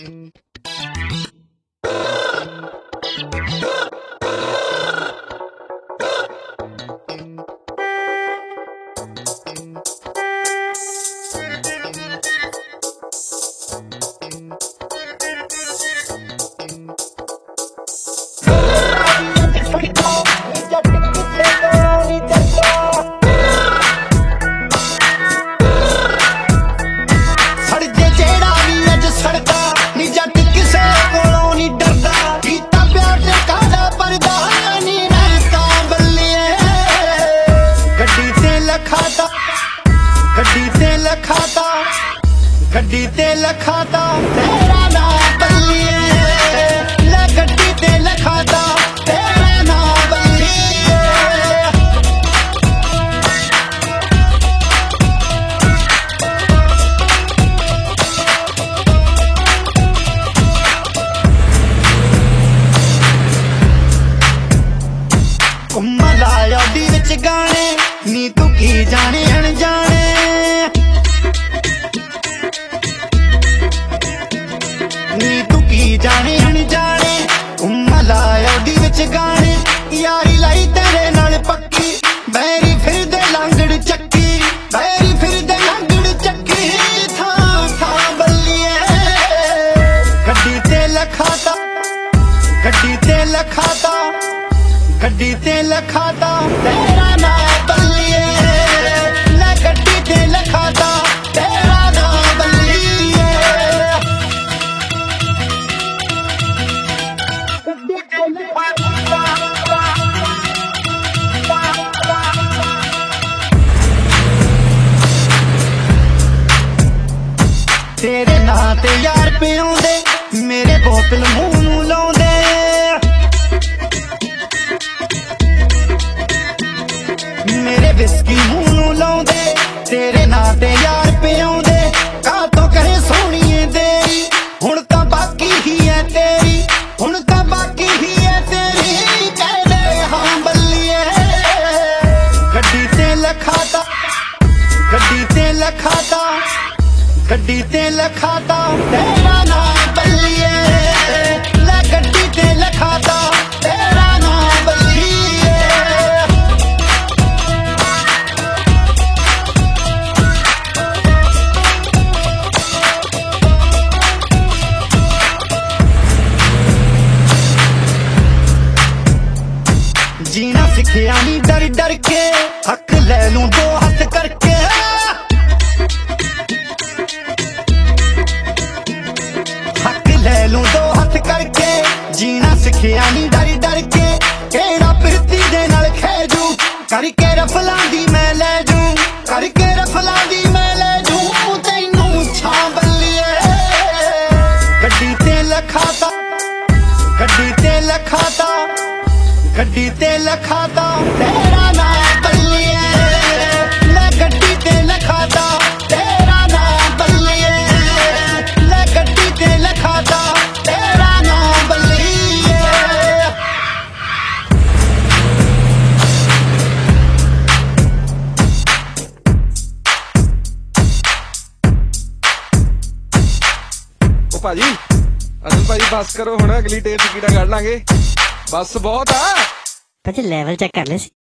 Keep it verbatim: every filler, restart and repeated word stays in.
गड्डी ते लखाता तेरा नाम बल्लिए, ले गड्डी ते लखाता तेरा नाम बल्लिए। घुम्मा लाया दी विच गाने नी तू की जाने अनजाने, जाने अनजाने घुम्मा लाया दी विच गाने। यारी लाई तेरे नाल पक्की बैरी फिर दे लांगड़ चक्की, बैरी फिर दे लांगड़ चक्की थां थां बल्लिए। गड्डी ते लखाता गड्डी ते लखाता गड्डी ते लखाता तेरा नाम बल्लिए, ले गड्डी ते लखाता तेरा नाम बल्लिए। तेरे नां ते यार पियोंदे मेरे बोतल मूंह नूं लाउंदे, मेरे विस्की मूंह नूं लाउंदे। तेरे नां ते यार पियोंदे काह तों करे सोहणीए देरी, हुण तां बाकी ही है तेरी, हुण तां बाकी ही है तेरी। कह दे हां बल्लिए, गड्डी ते लखाता गड्डी ते लखाता गड्डी ते लखाता तेरा नाम बल्लिए, ले गड्डी ते लखाता तेरा नाम बल्लिए। जीना सिखिया नी डर डर के, हक ले लूं दो हाथ करके। ले लूं दो हाथ करके, जीना सिखिया नी डर डर के। केड़ा पिरती दे नाल खेजू करके रफलां दी मैं ले जू, करके रफलां दी मैं ले जू तैनू छां बल्लिए। गड्डी ते लखाता गड्डी ते लखाता गड्डी ते लखाता तेरा नाम बल्लिए, ले गड्डी ते लखाता तेरा नाम बल्लिए, ले गड्डी ते लखाता तेरा नाम बल्लिए। ओ भाजी अनिल भाजी बस करो हुण, अगली टेप टिकटा कढ लांगे, बस बहुत आ। भाजी लेवल चेक कर ले।